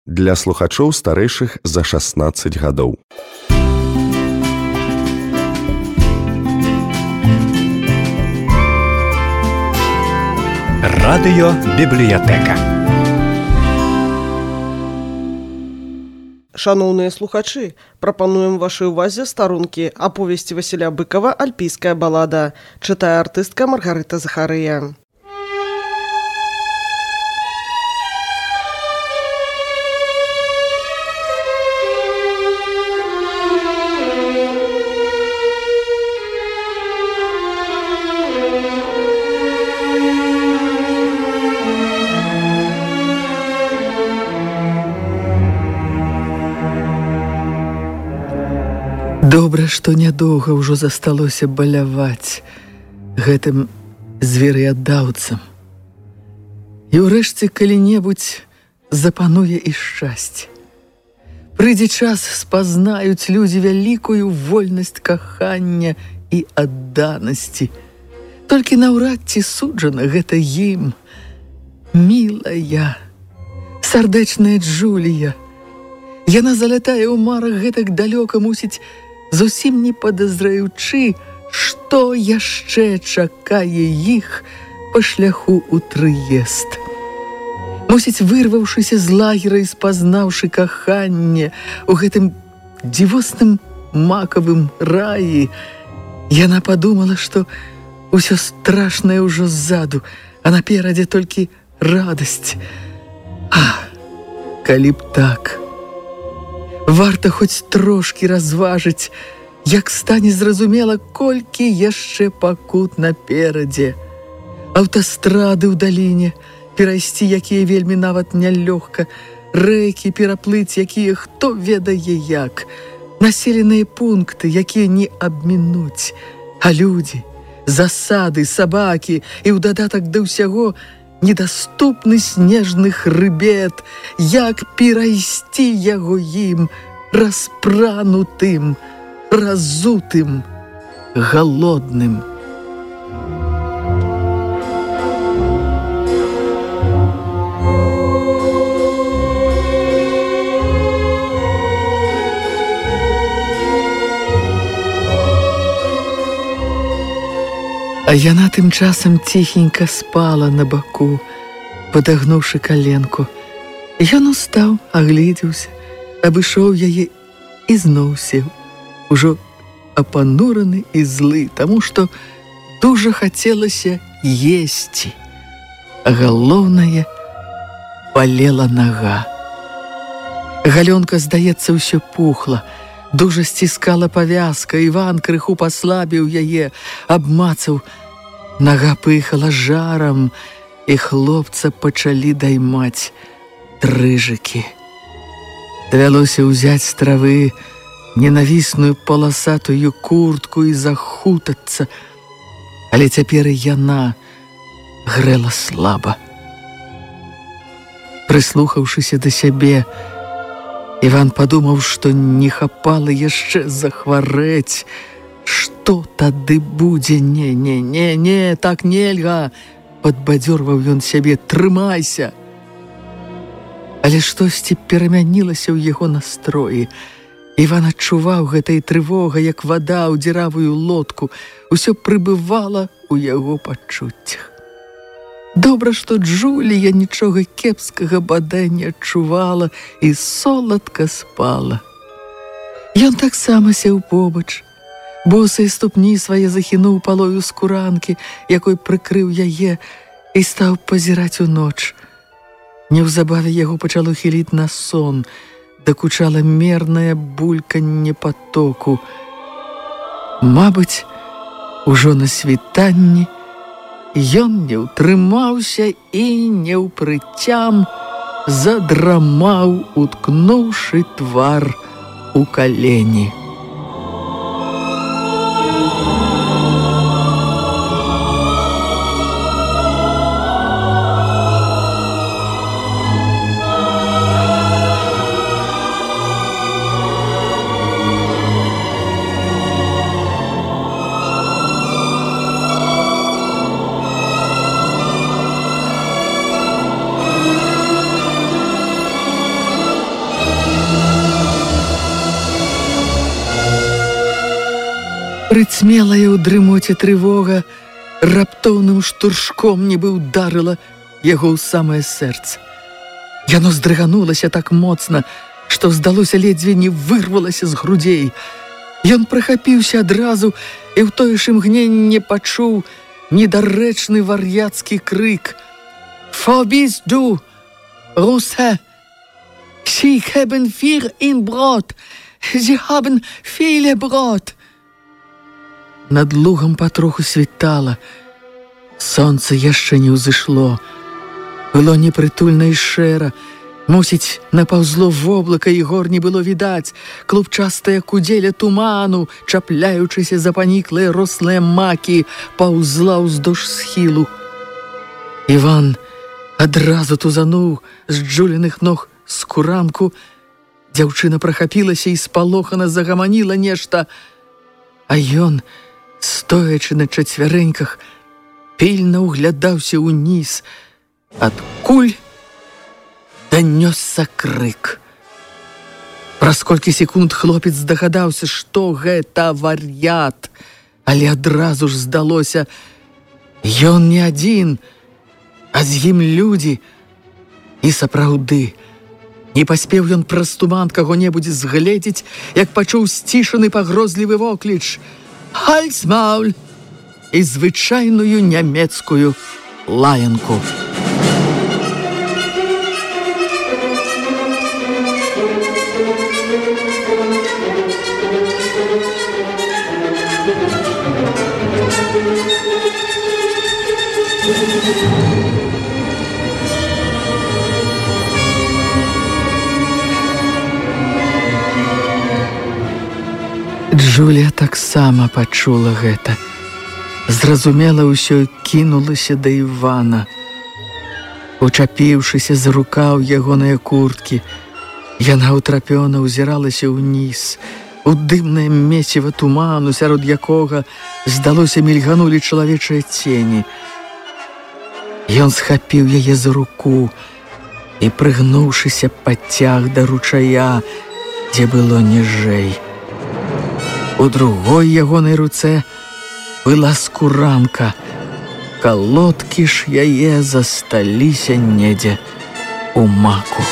для слухачоў старэйшых за 16 гадоў. Радыёбібліятэка. Шаноўныя слухачы, прапануем вашай увазе старонкі аповесці Васіля Быкава «Альпійская балада». Чытае артыстка Маргарыта Захарыя. Добра, што нядоўга ўжо засталося баляваць гэтым зверыядаўцам. І ўрэшце калі-небудзь запануе і шчасце. Прыйдзе час, спазнаюць людзі вялікую вольнасць кахання і адданасці. Толькі наўрад ці суджана гэта ім. Мілая, сардэчная Джулія. Яна залятае ў марах гэтак далёка, мусіць, зусім не падазраючы, што яшчэ чакае іх па шляху ў Трыест. Мусіць, вырваўшыся з лагера і спазнаўшы каханне у гэтым дзівосным макавым раі, яна падумала, што ўсё страшнае ўжо ззаду, а наперадзе толькі радасць. Калі б так! Варта хоць трошкі разважыць, як стане зразумела, колькі яшчэ пакут наперадзе. Аўтастрады ў даліне, перайсці якія вельмі нават нялёгка, рэкі пераплыць, якія хто ведае як, населеныя пункты, якія не абмінуць, а людзі, засады, сабакі і ў дадатак да ўсяго недаступны снежны хрыбет, як перайсці яго ім, распранутым, разутым, галодным. А яна тым часам ціхенька спала на баку, падагнуўшы каленку. Ён устаў, агледзеўся, абышоў яе і зноў сеў, ужо апанураны і злы, таму што дужа хацелася есці, а галоўнае балела нага. Галёнка, здаецца, ўсё пухла, дужа сціскала павязка, Іван крыху паслабіў яе, абмацаў. Нага пыхала жарам, і хлопца пачалі даймаць дрыжыкі. Давялося ўзяць з травы ненавісную паласатую куртку і захутацца, але цяпер і яна грэла слаба. Прыслухаўшыся да сябе, Іван падумаў, што не хапала яшчэ захварэць. Што тады будзе? Не, так нельга! Падбадзёрваў ён сябе. Трымайся! Але штосьці перамянілася ў яго настроі. Іван адчуваў гэтай трывога, як вада ў дзіравую лодку. Усё прыбывала ў яго пачуццях. Добра, што Джулія нічога кепскага бадай не адчувала і соладка спала. Ён таксама сеў побач. Босыя ступні свае захінуў палою скуранкі, якой прыкрыў яе, і стаў пазіраць у ноч. Неўзабаве яго пачало хіліць на сон, дакучала мернае бульканне патоку. Мабыць, ужо на світанні ён не ўтрымаўся і неўпрыцям задрамаў, уткнуўшы твар у калені. Прыцмелая ў дрымоце трывога раптоўным штуршком нібы ударыла яго ў самае сэрца. Яно здрыганулася так моцна, што, здалося, ледзьве не вырвалася з грудзей. Ён прахапіўся адразу і ў тое ж імгненне пачуў недарэчны вар'яцкі крык: «Vor bist du, Russe? Sie haben viel in Brot. Sie haben viele Brot». Над лугам патроху світала. Сонца яшчэ не ўзышло. Было непрытульна і шэра. Мусіць, напаўзло воблака, і гор не было відаць. Клубчастая кудзеля туману, чапляючыся за паніклыя рослыя макі, паўзла ўздоўж схілу. Іван адразу тузануў з джуленых ног скуранку. Дзяўчына прахапілася і спалохана загаманіла нешта. А ён, стоячы на чацвярэньках, пільна ўглядаўся ўніз, адкуль данёсся крык. Праз колькі секунд хлопец здагадаўся, што гэта вар'ят, але адразу ж здалося, ён не адзін, а з ім людзі. І сапраўды, не паспеў ён праз туман каго-небудзь згледзець, як пачуў сцішаны пагрозлівы вокліч: «Хальс мауль!» і звычайную нямецкую лаянку. Джулія таксама пачула гэта. Зразумела ўсё, кінулася да Івана. Учапіўшыся за рукаў ягоныя курткі, яна ўтрапёна ўзіралася ўніз, у дымнае месіва туману, сярод якога, здалося, мільганулі чалавечыя цені. Ён схапіў яе за руку і, прыгнуўшыся, пацяг да ручая, дзе было ніжэй. У другой ягонай руцэ была скуранка. Калодкі ж яе засталіся недзе у маку.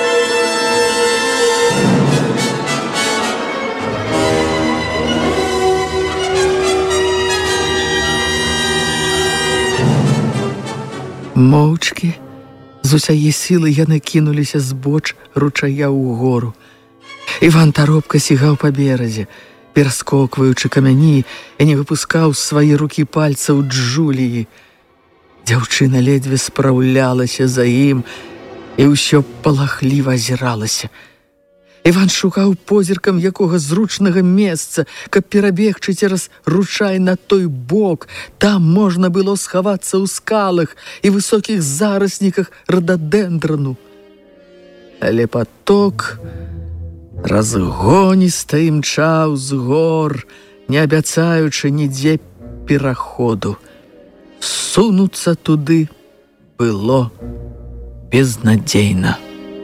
Моўчкі, з усяе сілы яны кінуліся збоч ручая ў гору. Іван таропка сігаў па беразе, пераскокваючы камяні, і не выпускаў з свае рукі пальцаў Джуліі. Дзяўчына ледзьве спраўлялася за ім і ўсё палахліва азіралася. Іван шукаў позіркам якога зручнага месца, каб перабегчы цераз ручай на той бок. Там можна было схавацца ў скалах і высокіх зарасніках рададэндрanu. Але паток разгоніста імчаў з гор, не абяцаючы нідзе пераходу. Сунуцца туды было безнадзейна.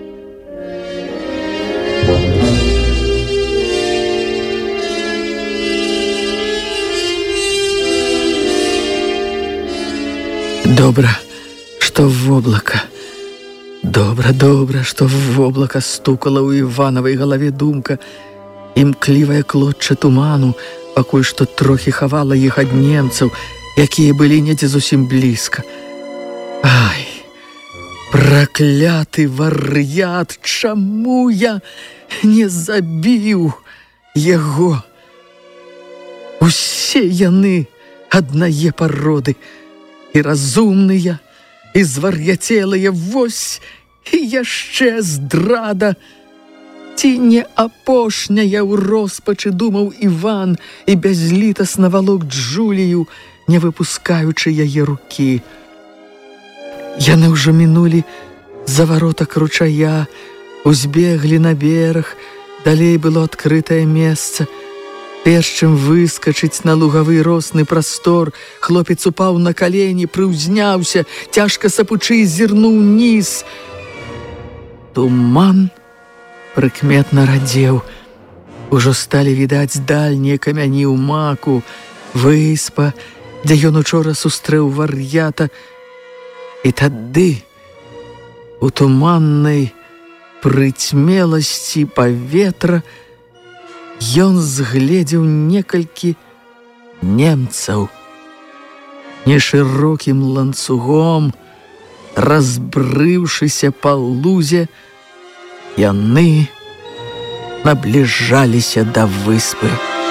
Добра, што воблака. Добра, што воблака, стукала ў Іванавай галаве думка. Імклівае клочча туману пакуль што трохі хавала іх ад немцаў, якія былі недзе зусім блізка. Ай, пракляты вар'ят, чаму я не забіў яго? Усе яны аднае пароды, і разумныя, і звар'яцелыя, вось і яшчэ здрада. Ці не апошняя ў роспачы, думаў Іван, і бязлітасна валок Джулію, не выпускаючы яе рукі. Яны ўжо мінулі за варотак ручая, узбеглі на бераг, далей было адкрытае месца. Перш чым выскачыць на лугавы росны прастор, хлопец упаў на калені, прыўзняўся, цяжка сапучы зірнуў ніз. Туман прыкметна радзеў, Ужо сталі відаць дальнія камяні ў маку, выспа, дзе ён учора сустрэў вар'ята. І тады у туманнай прыцьмеласці паветра ён згледзеў некалькі немцаў. Нешырокім ланцугом, разбрыўшыся па лузе, яны набліжаліся да выспы.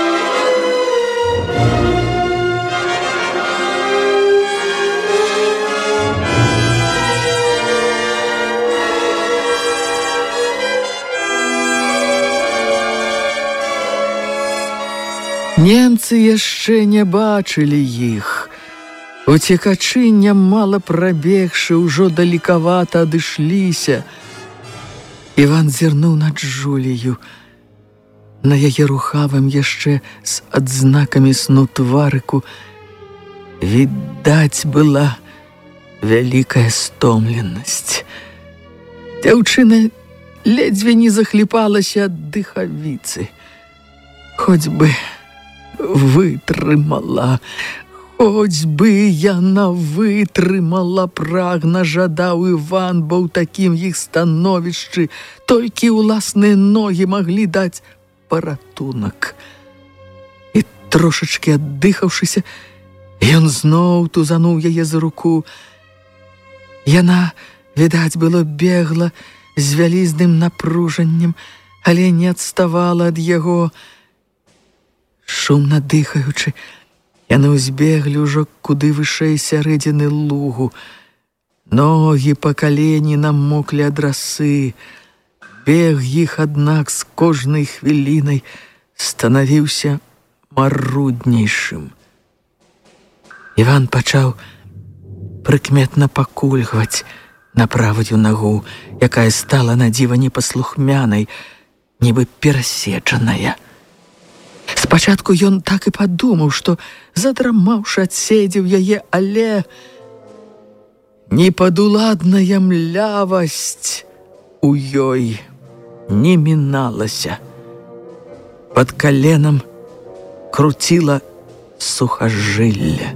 Немцы яшчэ не бачылі іх. Уцекачы, нямала прабегшы, ужо далекавата адышліся. Іван зірнуў на Джулію. На яе рухавым яшчэ з адзнакамі сну тварыку відаць была вялікая стомленасць. Дзяўчына ледзьве не захліпалася ад дыхавіцы. Хоць бы вытрымала, хоць бы яна вытрымала, прагна жадаў Іван, бо ў такім іх становішчы толькі ўласныя ногі маглі даць паратунак. І трошачкі аддыхаўшыся, ён зноў тузануў яе за руку. Яна, відаць, было бегла з вялізным напружаннем, але не адставала ад яго. Шумна дыхаючы, яны ўзбеглі ўжо куды вышэй сярэдзіны лугу. Ногі па калені намоклі ад расы. Бег іх, аднак, з кожнай хвілінай станавіўся маруднейшым. Іван пачаў прыкметна пакульгваць на правую нагу, якая стала на дзіва непаслухмянай, нібы перасечаная. Спачатку ён так і падумаў, што, задрамаўшы, адседзеў яе, але непадуладная млявасць у ёй не міналася. Пад каленам круціла сухажылля.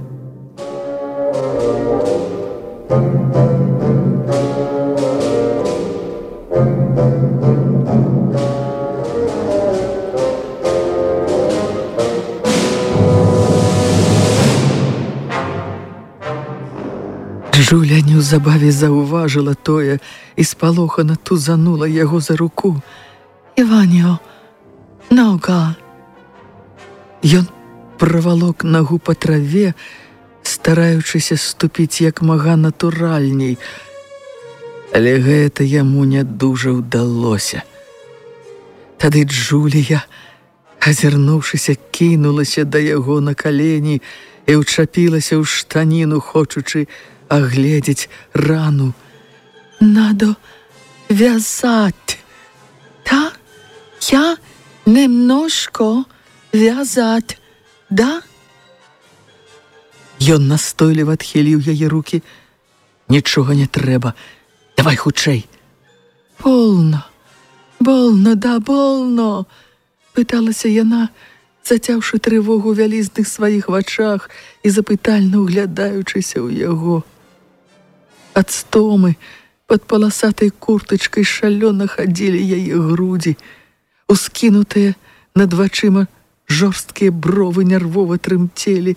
Джуля неўзабаве заўважыла тое і спалохана тузанула яго за руку. «Іваніо, нога!» Ён правалок нагу па траве, стараючыся ступіць як мага натуральней. Але гэта яму не дужа ўдалося. Тады Джулія, азірнуўшыся, кінулася да яго на калені і ўчапілася ў штаніну, хочучы оглядеть рану. «Надо вязать. Да? Я немножко вязать. Да?» Ён настойліва адхіліў яе рукі. «Нічога не трэба. Давай хутчэй». «Болно. Болно, да, болно», пыталася яна, зацяўшы трывогу вялізных сваіх вачах і запытальна ўглядаючыся ў яго. Ад стомы пад паласатай куртачкай шалёна хадзілі яе грудзі. Ускінутыя над вачыма жорсткія бровы нервова трымцелі.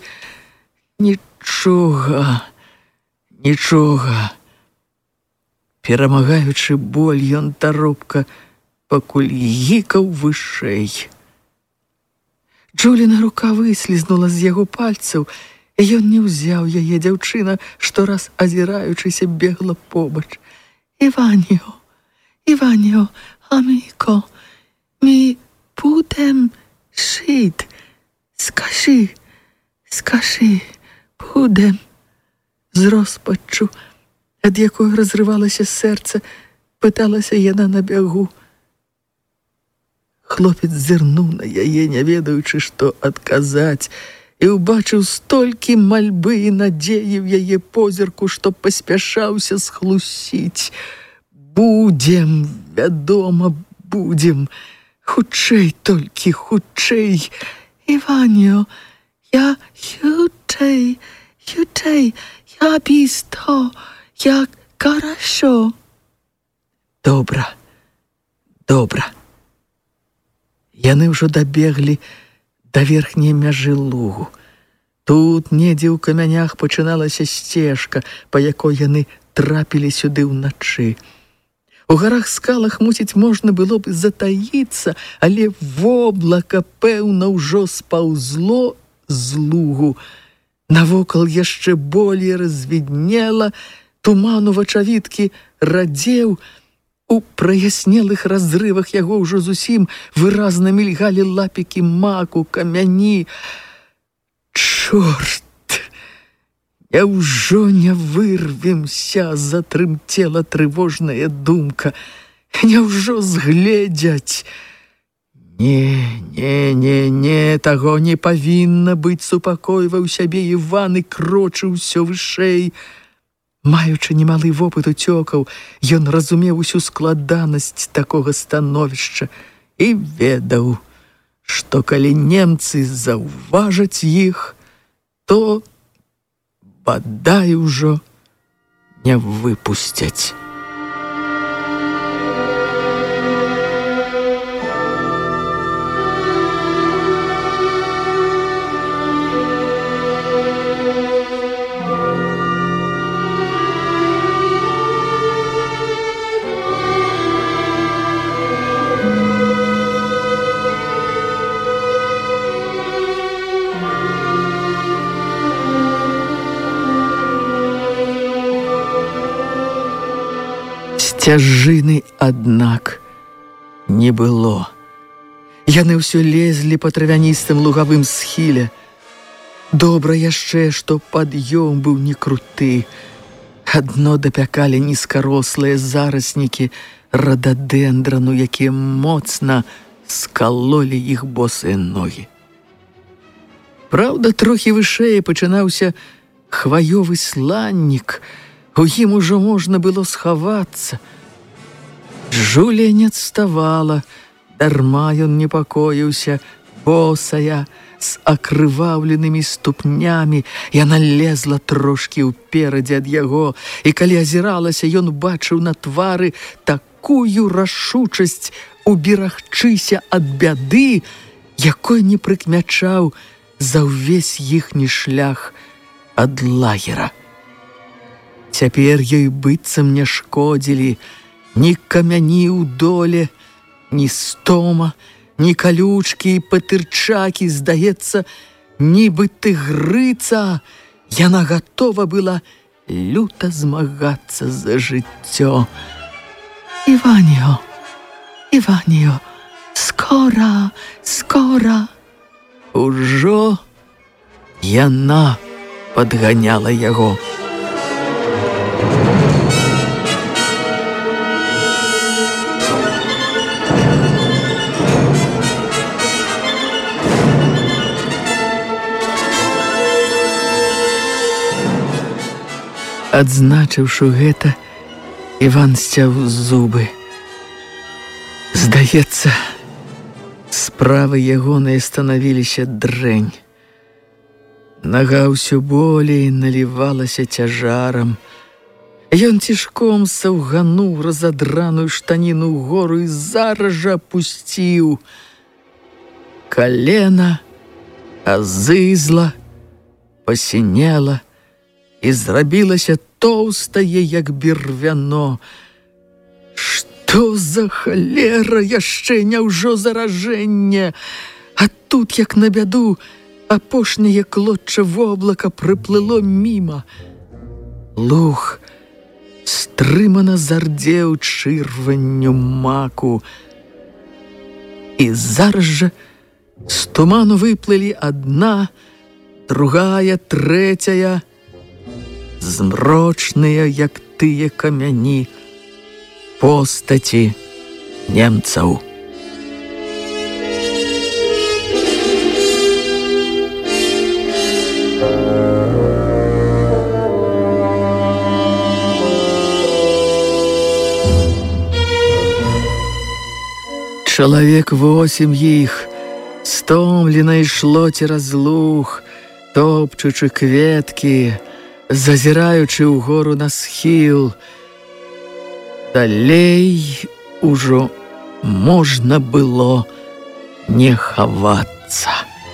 Нічога, нічога. Перамагаючы боль, ён таропка пакульгікаў вышэй. Джуліна рука выслізнула з яго пальцаў, і ён не ўзяў яе. Дзяўчына, штораз азіраючыся, бегла побач. «Іваніо, Іваніо, аміко, ми будем жить. Скажи, скажи, будем». З розпаччу, ад якой разрывалася сэрца, пыталася яна на бягу. Хлопец зірнуў на яе, не ведаючы, што адказаць, і ўбачыў столькі мальбы і надзеі ў яе позірку, што паспяшаўся схлусіць. «Будзем, вядома, будзем. Хутчэй, толькі хутчэй. Іваню, я хутчэй, я бісто, як хорошо. Добра. Яны ўжо дабеглі да верхняй мяжы лугу. Тут недзе ў камянях пачыналася сцежка, па якой яны трапілі сюды ўначы. У гарах скалах, мусіць, можна было б затаіцца, але воблака, пэўна, ўжо спаўзло з лугу. Навокал яшчэ болей развіднела, туман у вачавіткі радзеў, у праяснелых разрывах яго ўжо зусім выразна мільгалі лапікі маку, камяні. Чорт! Няўжо не вырвемся, затрымцела трывожная думка. Няўжо згледзяць? Не, таго не павінна быць, супакойваў сябе Іван і крочыў усё вышэй. Маючы немалы вопыт уцёкаў, ён разумеў усю складанасць такога становішча і ведаў, што калі немцы заўважаць іх, то бадай ужо не выпусцяць. Сцяжыны, аднак, не было. Яны ўсё лезлі па травяністым лугавым схіле. Добра яшчэ, што пад'ём быў не круты. Адно дапякалі нізкарослыя зараснікі рададендрану, якія моцна скалолі іх босыя ногі. Праўда, трохі вышэй пачынаўся хваёвы сланнік. У ім ужо можна было схавацца. Жулія не адставала, дарма ён непакоіўся, босая, з акрываўленымі ступнямі. Яна лезла трошкі ўперадзе ад яго, і калі азіралася, ён бачыў на твары такую рашучасць уберагчыся ад бяды, якой не прыкмячаў за ўвесь іхні шлях ад лагера. Цяпер ёй быццам не шкодзілі ні камяні ў доле, ні стома, ні калючкі і патырчакі, здаецца, нібы тыгрыца. Яна гатова была люта змагацца за жыццё. Іваню, скора. Ужо яна падганяла яго. Адзначыўшы гэта, Іван сцяў зубы. Здаецца, справы ягоныя станавіліся дрэнь. Нага ўсё болей налівалася цяжарам. Ён цішком саўгануў разадраную штаніну ўгору і зараз жа апусціў. Калена азызла, пасінела і зрабілася тоўстае, як бервяно. Што за халера, яшчэ няўжо заражэнне? А тут, як на бяду, апошняе клочча воблака прыплыло міма. Луг стрымана зардзеў чырванню маку. І зараз жа з туману выплылі адна, другая, трэцяя, змрочныя, як тыя камяні, постаці немцаў. Чалавек 8 іх стомлена ішло цераз луг, топчучы кветкі, зазіраючы ўгору на схіл. Далей ужо можна было не хавацца.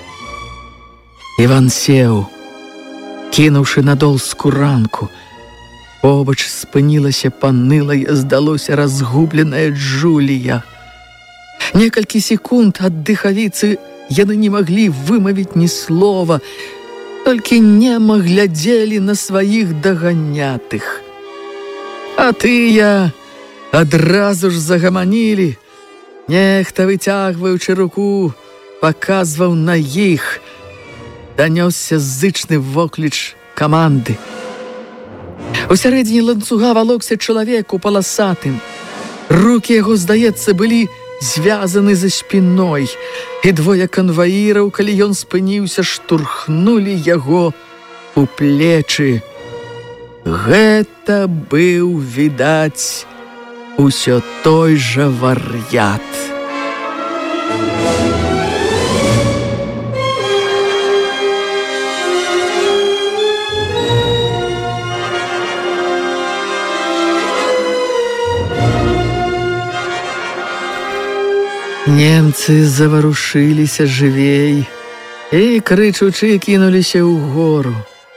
Іван сеў, кінуўшы на дол скуранку. Побач спынілася панылая, здалося, разгубленая Джулія. Некалькі секунд ад дыхавіцы яны не маглі вымавіць ні слова, толькі нема глядзелі на сваіх даганятых. А тыя адразу ж загаманілі. Нехта, выцягваючы руку, паказваў на іх. Данёсся зычны вокліч каманды. У сярэдзіне ланцуга валокся чалавек у паласатым. Рукі яго, здаецца, былі звязаны за спіной, і двое канваіраў, калі ён спыніўся, штурхнулі яго у плечы. Гэта быў, відаць, усё той жа вар'ят. Немцы заварушыліся жывей і, крычучы, кінуліся ў гору.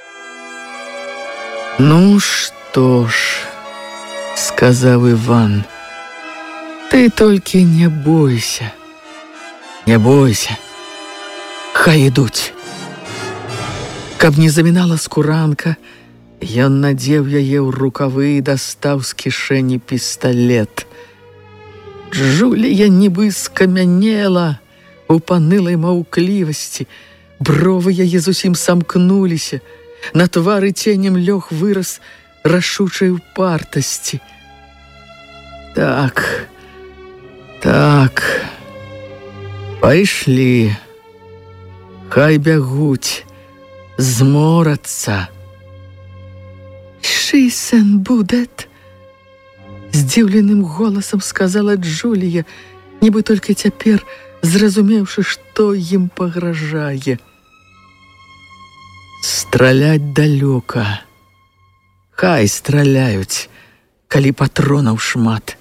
«Ну што ж», — сказаў Іван, — «ты толькі не бойся, не бойся, хай ідуць». Каб не замінала скуранка, ён надзеў яе ў рукавы і дастаў з кішэні пісталет. Джулія нібы скамянела у панылай маўклівасці, бровы яе зусім самкнуліся, на твары ценем лёг выраз рашучай упартасці. Так, пайшлі, хай бягуць, зморацца. «Шисен будет», — здзіўленым голасам сказала Джулія, нібы толькі цяпер зразумеўшы, што ім пагражае. Страляць далёка. Хай страляюць, калі патронаў шмат.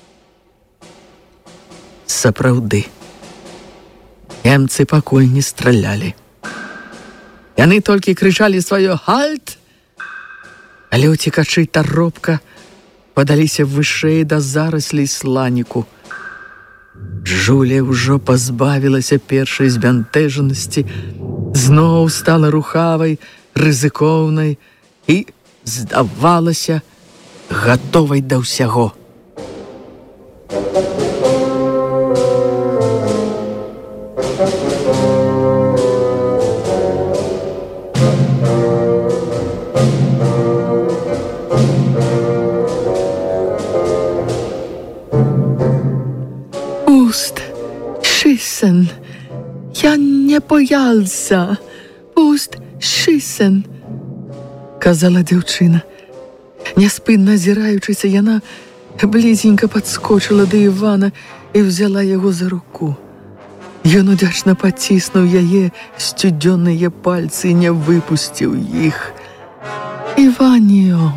Сапраўды, немцы пакуль не стралялі. Яны толькі крычалі сваё «Хальт!», але ўцекачы таропка падаліся вышэй да зараслей сланіку. Джулія ўжо пазбавілася першай збянтэжанасці, зноў стала рухавай, рызыкоўнай і, здавалася, гатовай да ўсяго. «Я не боялся, пусть Шисен», — казала дзяўчына. Няспынна азіраючыся, яна блізенька падскочыла да Івана і взяла яго за руку. Ён удзячна паціснуў яе сцюдзёныя пальцы і не выпусціў іх. «Иваньо,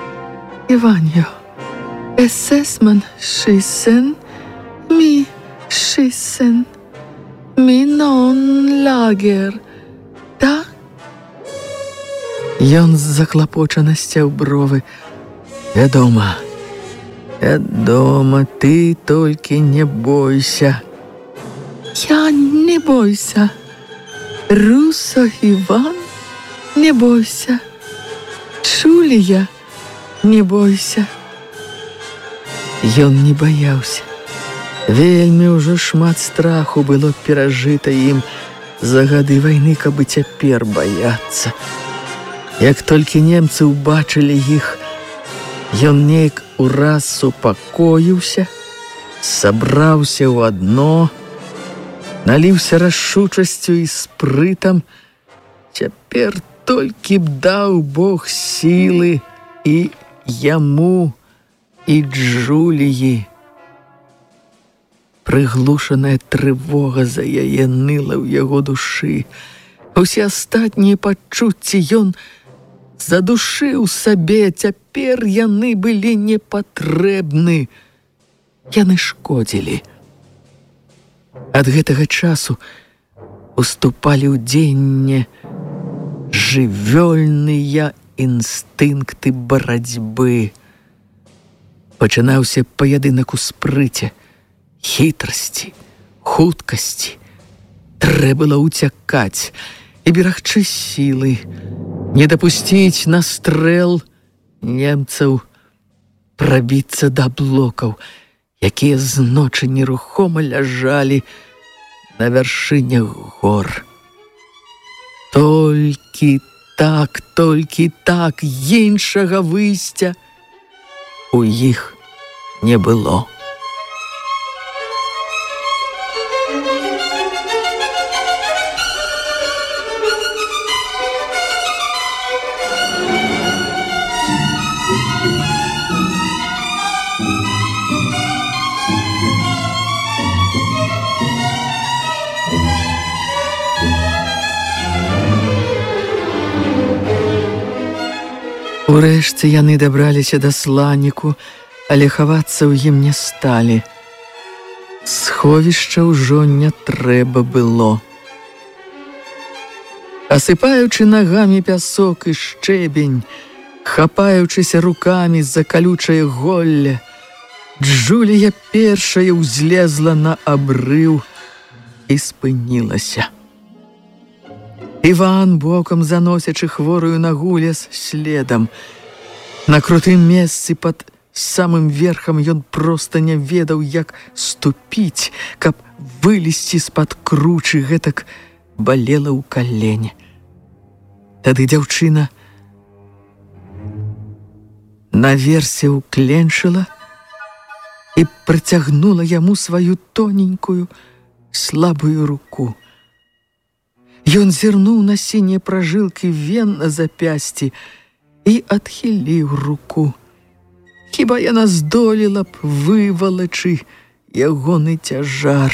эсэсман Шисен, ми Шисен, ми нон лагер, да?» Ён заклапочана сцяў бровы. «Вядома, ты толькі не бойся». «Я не бойся. Руссо Иван, не бойся. Джулія, не бойся». Ён не баяўся. Вельмі ўжо шмат страху было перажыта ім за гады вайны, каб і цяпер баяцца. Як толькі немцы ўбачылі іх, ён неяк ураз супакоіўся, сабраўся ў адно, наліўся рашучасцю і спрытам. Цяпер толькі б даў Бог сілы і яму, і Джуліі. Прыглушаная трывога за яе ныла ў яго душы. Усе астатнія пачуцці ён задушыў сабе, цяпер яны былі непатрэбны. Яны шкодзілі. Ад гэтага часу уступалі ў дзеянне жывёльныя інстынкты барацьбы. Пачынаўся паядынак у спрыце, хітрасці, хуткасці. Трэба было ўцякаць і берагчы сілы, не дапусціць настрэл немцаў, прабіцца да блокаў, якія зночы нерухома ляжалі на вяршынях гор. Толькі так, іншага выйсця у іх не было. Урэшце яны дабраліся да сланіку, але хавацца ў ім не сталі. Сховішча ўжо не трэба было. Асыпаючы нагамі пясок і шчэбень, хапаючыся рукамі за калючае голле, Джулія першая ўзлезла на абрыў і спынілася. Іван, бокам заносячы хворую нагу, лез следам. На крутым месцы пад самым верхам ён проста не ведаў, як ступіць, каб вылезці з-пад кручы, гэтак балела ў калене. Тады дзяўчына наверсе ўкленчыла і прыцягнула яму сваю тоненькую, слабую руку. Ён зірнуў на сінія пражылкі вен на запясці і адхіліў руку. Хіба яна здолела б вывалачы ягоны цяжар.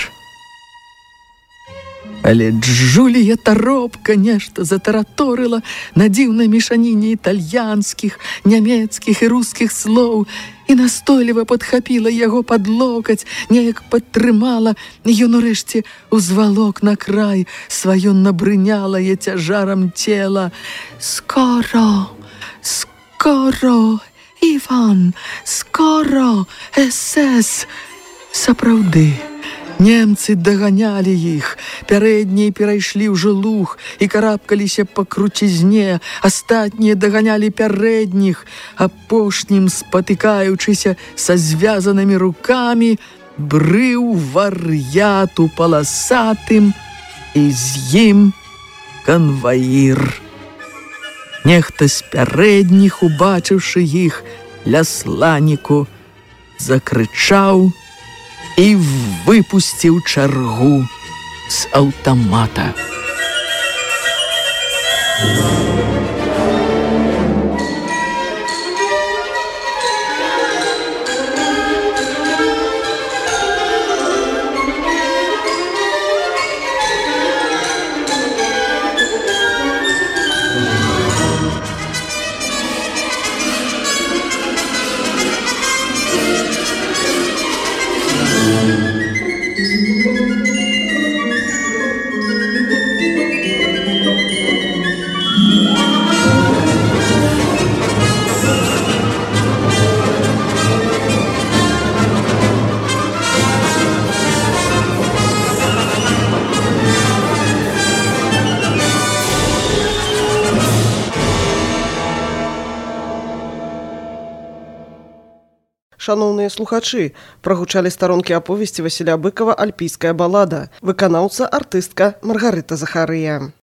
Але Джулія таропка нешта затараторыла на дзіўнай мешаніне італьянскіх, нямецкіх і рускіх слоў і настойліва падхапіла яго пад локаць, неяк падтрымала, ён урэшце узвалок на край сваё набрынялае цяжарам цела. «Скоро, скоро, Іван, скоро, СС!» Сапраўды, немцы даганялі іх, пярэднія перайшлі ўжо луг і карабкаліся па круцізне, астатнія даганялі пярэдніх, апошнім, спатыкаючыся са звязанымі рукамі, брыў вар'яту паласатым, і з ім канваір. Нехта з пярэдніх, убачыўшы іх ля сланіку, закрычаў і выпусціў чаргу з аўтамата. Шаноўныя слухачы, прагучалі старонкі аповесці Васіля Быкава «Альпійская балада», выканаўца артыстка Маргарыта Захарыя.